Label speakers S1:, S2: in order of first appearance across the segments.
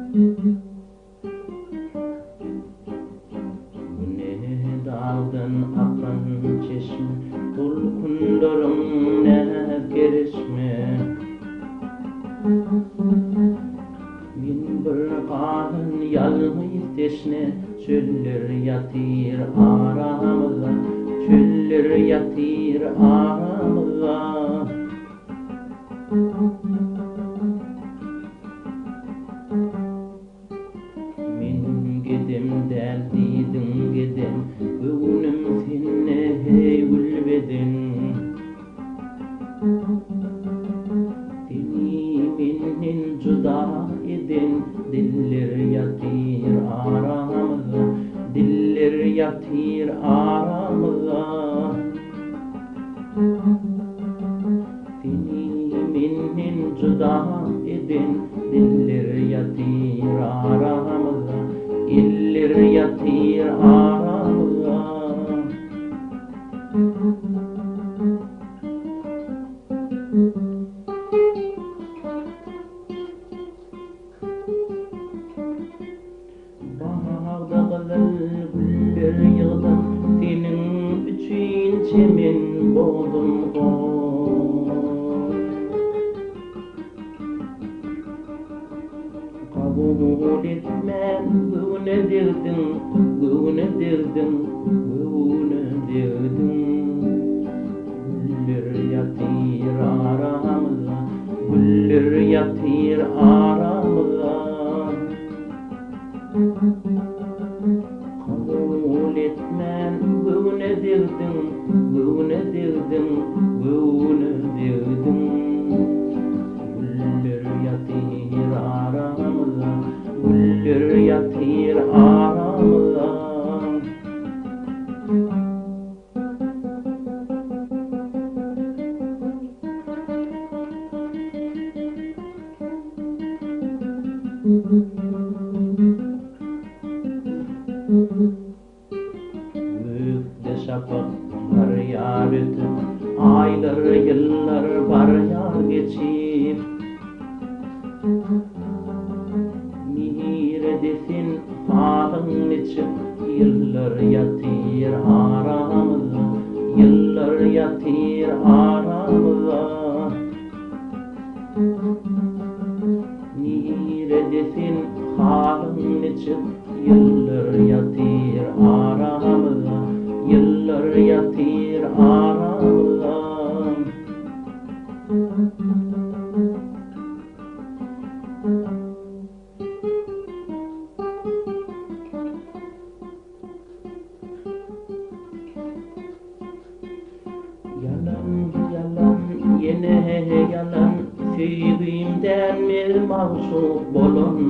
S1: Ne dağdan akan çeşme, tulkunların ne kerişme. Min bir kalın yalnız teşne, çöller yatır aramıza, çöller yatır aramıza. Min gidem derdidin gidem, göğnüm senne hey ülbedin. Seni minnin cüda edin, diller yatır aramıza, diller yatır aramıza. Seni minnin cüda edin, diller yatır aramıza, iller yatır aramıza. Bağda kızıl güller yığdım, senin üçün çemen boldum koy. Kabul etmen güne derdin, güne derdin, güne derdin. Güller yatır aramıza, güller yatır aramıza. Kabul etmen güne derdin, güne derdin, güne derdin. Güller yatır aramıza, güller yatır aramıza. Gökte şafaklar yar ötüp, aylar yıllar var yar geçip. Mihir edesin halın içip, yıllar yatır aramıza, yıllar yatır aramıza. Mihir edesin halın içip, yıllar yatır aramıza, yıllar yatır aramıza. Yalan yalan yine yalan, sevdiğimden bir mahsup bolun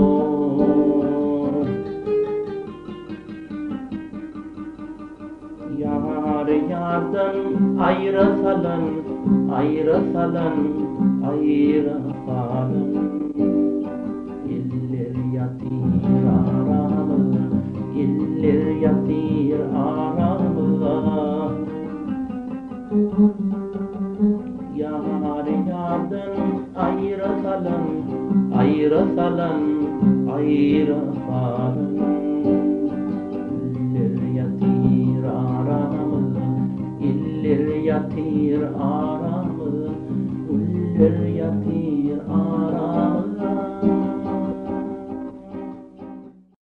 S1: koy. Yar yardan ayra salan, ayra salan, ayra salan. İller yatır aramıza, iller yatır aramıza. Yar yardan ayra salan, ayra salan, ayra salan. İller yatır aramıza, iller yatır aramıza, iller yatır